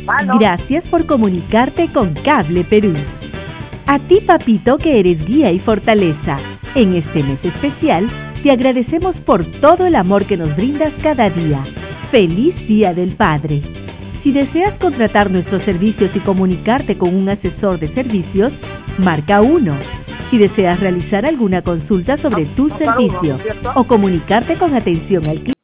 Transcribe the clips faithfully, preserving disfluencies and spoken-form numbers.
¿Aló? Gracias por comunicarte con Cable Perú. A ti, papito, que eres guía y fortaleza. En este mes especial, te agradecemos por todo el amor que nos brindas cada día. ¡Feliz Día del Padre! Si deseas contratar nuestros servicios y comunicarte con un asesor de servicios, marca uno. Si deseas realizar alguna consulta sobre tu servicio o comunicarte con atención al cliente,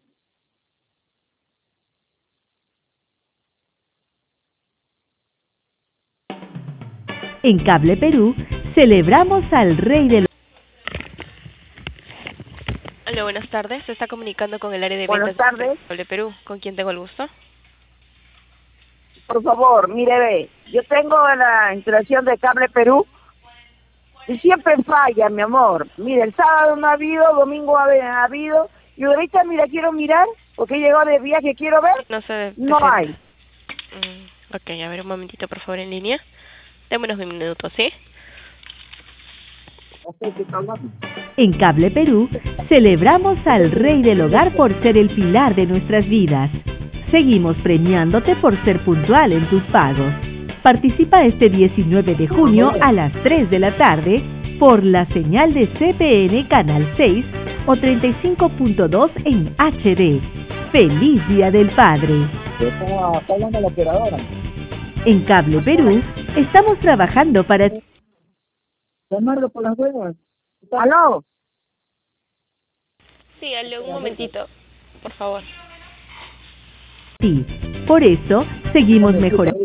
en Cable Perú, celebramos al Rey de los... Hola, buenas tardes. Se está comunicando con el área de Buenas ventas tardes. de Cable Perú. ¿Con quién tengo el gusto? Por favor, mire, ve, yo tengo la instalación de Cable Perú y siempre falla, mi amor. Mire, el sábado no ha habido, domingo ha, ha habido, y ahorita, mira, quiero mirar, porque llegó de viaje, quiero ver, No se no presenta. hay. Mm, ok, a ver un momentito, por favor, en línea. Deme unos minutos, ¿sí? En Cable Perú, celebramos al Rey del Hogar por ser el pilar de nuestras vidas. Seguimos premiándote por ser puntual en tus pagos. Participa este diecinueve de junio a las tres de la tarde por la señal de C P N Canal seis o treinta y cinco punto dos en H D. ¡Feliz Día del Padre! Está hablando la operadora. En Cable Perú, estamos trabajando para Llamarlo por las huevas. ¿Aló? Sí, dale un momentito, por favor. ti. Por eso, seguimos mejorando.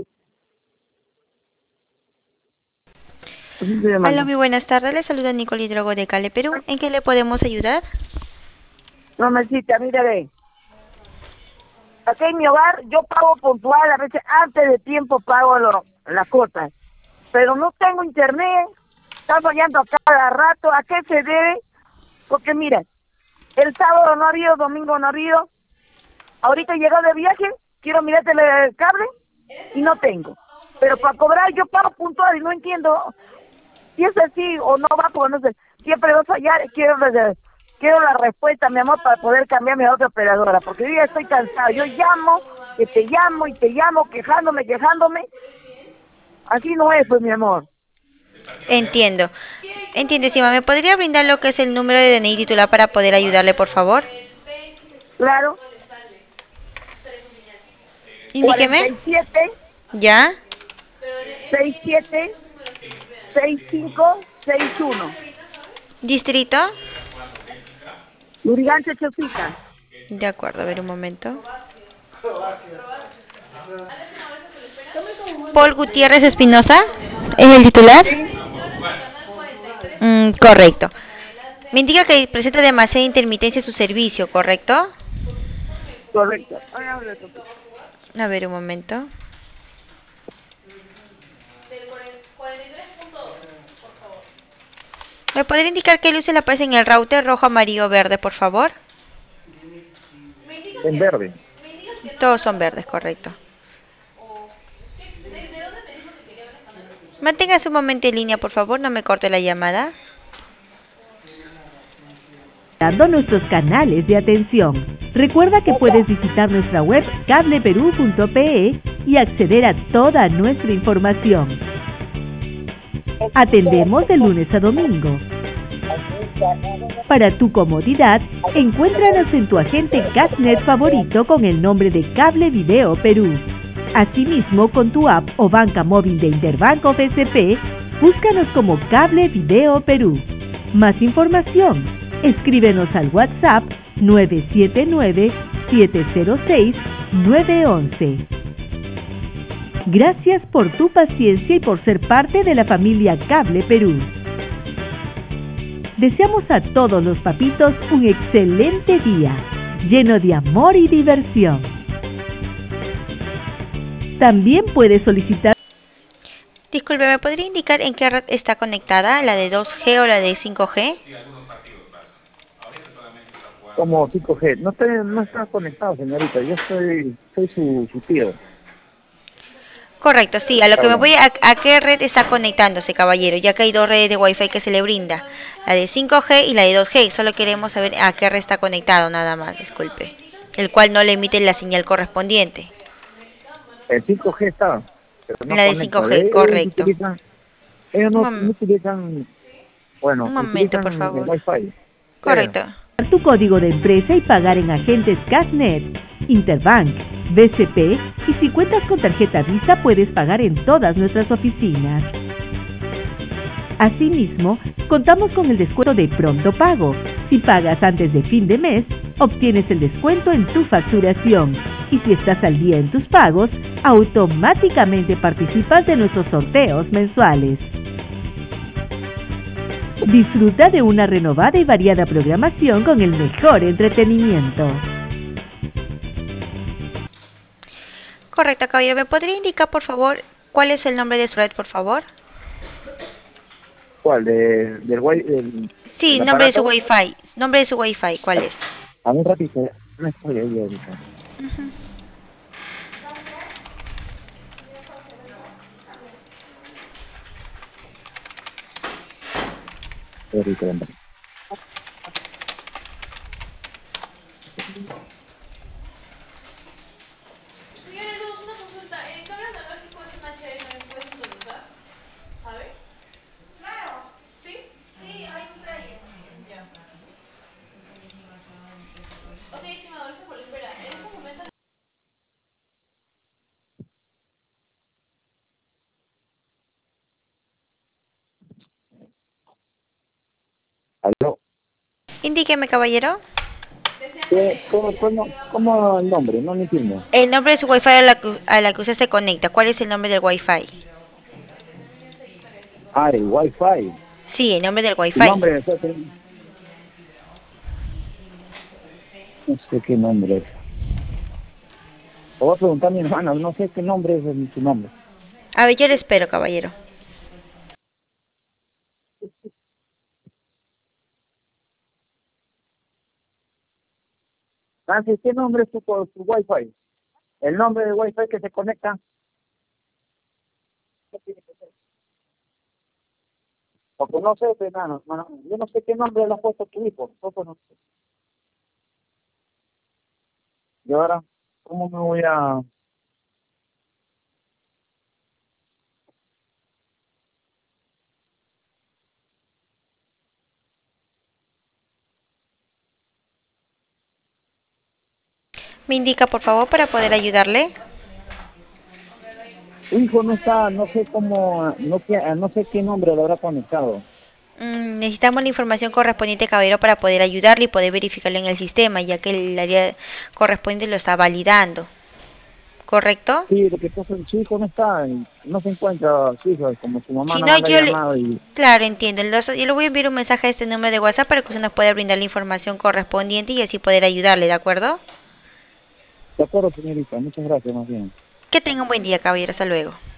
Hola, muy buenas tardes. Le saluda Nicole Hidrogo de Cable Perú. ¿En qué le podemos ayudar? No, mesita, mire, ve. Aquí en mi hogar yo pago puntual, a veces antes de tiempo pago lo, las cuotas. Pero no tengo internet, está fallando a cada rato. ¿A qué se debe? Porque mira, el sábado no ha habido, domingo no ha habido. Ahorita llegó de viaje, quiero mirarte el cable y no tengo. Pero para cobrar yo pago puntual y no entiendo si es así o no va, porque no sé. Siempre va a fallar, quiero, quiero la respuesta, mi amor, para poder cambiarme a otra operadora. Porque yo ya estoy cansado, yo llamo, que te llamo y te llamo, quejándome, quejándome. Así no es, pues, mi amor. Entiendo. Entiende, Sima. ¿Me podría brindar lo que es el número de D N I titular para poder ayudarle, por favor? Claro. Indíqueme. cuarenta y siete, ¿Ya? sesenta y siete, sesenta y cinco, sesenta y uno. ¿Distrito? Lurigancho, Chosica. De acuerdo, a ver un momento. Paul Gutiérrez Espinosa, ¿es el titular? Mm, correcto. Me indica que presenta demasiada intermitencia en su servicio, ¿correcto? Correcto. A ver un momento. ¿Me podría indicar qué luces le aparecen en el router rojo, amarillo o verde, por favor? En verde. Todos son verdes, correcto. Manténgase un momento en línea, por favor, no me corte la llamada. Dando nuestros canales de atención. Recuerda que puedes visitar nuestra web cable perú punto pe y acceder a toda nuestra información. Atendemos de lunes a domingo. Para tu comodidad, encuéntranos en tu agente Catnet favorito con el nombre de Cable Video Perú. Asimismo, con tu app o banca móvil de Interbanco B C P, búscanos como Cable Video Perú. Más información, escríbenos al WhatsApp nueve siete nueve, siete cero seis, nueve uno uno. Gracias por tu paciencia y por ser parte de la familia Cable Perú. Deseamos a todos los papitos un excelente día, lleno de amor y diversión. También puedes solicitar... Disculpe, ¿me podría indicar en qué red está conectada? ¿La de dos G o la de cinco G? Como cinco G. No, te, no está conectado, señorita. Yo soy, soy su, su tío. Correcto, sí. A lo que me voy, a, a qué red está conectándose, caballero, ya que hay dos redes de Wi-Fi que se le brinda, la de cinco G y la de dos G. Solo queremos saber a qué red está conectado, nada más, disculpe. El cual no le emite la señal correspondiente. El cinco G está, pero no La de conecta. cinco G, Ellos correcto. utilizan, ellos no, Un mom- no utilizan, bueno, un momento, utilizan por el favor. Wi-Fi. Correcto. Tu código de empresa y pagar en agentes Casnet, Interbank, B C P y si cuentas con tarjeta Visa puedes pagar en todas nuestras oficinas. Asimismo, contamos con el descuento de pronto pago. Si pagas antes de fin de mes, obtienes el descuento en tu facturación. Y si estás al día en tus pagos, automáticamente participas de nuestros sorteos mensuales. Disfruta de una renovada y variada programación con el mejor entretenimiento. Correcto, caballero. ¿Me podría indicar, por favor, cuál es el nombre de su red, por favor? ¿Cuál? De, del wi del, Sí, del nombre de su aparato. Wi-Fi. Nombre de su Wi-Fi, ¿cuál es? A un ratito, no estoy ahí ahorita. Ujú. Ahorita, hombre. ¿Aló? Indíqueme, caballero. ¿Qué- ¿Cómo, cómo, cómo el nombre? No me entiendo. El nombre de su Wi-Fi a la, que- a la que usted se conecta. ¿Cuál es el nombre del Wi-Fi? Ah, el Wi-Fi. Sí, el nombre del El Wi-Fi. nombre, o sea, que- no sé qué nombre es. O voy a preguntar a mi hermana, no sé qué nombre es el- su nombre. A ver, yo le espero, caballero. Nancy, ¿qué nombre es su, su Wi-Fi? El nombre del Wi-Fi que se conecta. Porque no sé, hermano, hermano, yo no sé qué nombre le ha puesto tu hijo. Tampoco no sé. Y ahora, ¿cómo me voy a...? ¿Me indica, por favor, para poder ayudarle? Tu hijo no está, no sé cómo, no, sé- no sé qué nombre le habrá conectado. Mm, necesitamos la información correspondiente, caballero, para poder ayudarle y poder verificarlo en el sistema, ya que el área correspondiente lo está validando. ¿Correcto? Sí, lo que pasa es que su hijo no está, y no se encuentra su hijo, como su mamá Si no no, me la ha yo le... llamado y... Claro, entiendo. Los- Yo le voy a enviar un mensaje a este número de WhatsApp para que usted nos pueda brindar la información correspondiente y así poder ayudarle, ¿de acuerdo? De acuerdo, señorita, muchas gracias, más bien. Que tenga un buen día, caballero. Hasta luego.